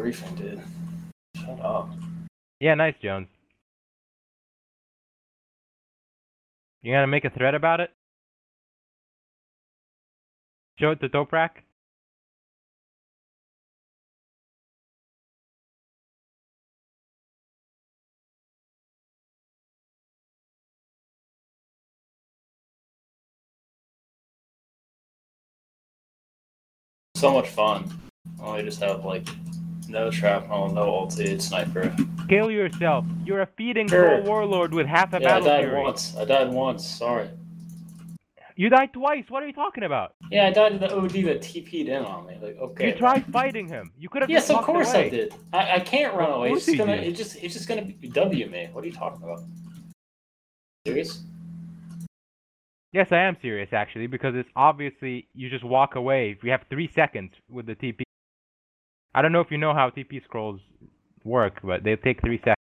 briefing, dude. Shut up. Yeah, nice, Jones. You gonna make a thread about it? Show it to Toprak? So much fun. Oh, I just have like no shrapnel, no ulti, sniper. Kill yourself. You're a feeding Sure. troll warlord with half a Yeah, I battle died fury. once. I died once. Sorry. You died twice. What are you talking about? Yeah, I died to the OD that TP'd in on me. Like, okay. You tried fighting him. You could have Yes, just of course away. I did. I can't run Of away. course He's you just gonna W me. What are you talking about? Serious? Yes, I am serious actually, because it's obviously you just walk away if you have 3 seconds with the TP. I don't know if you know how TP scrolls work, but they take 3 seconds.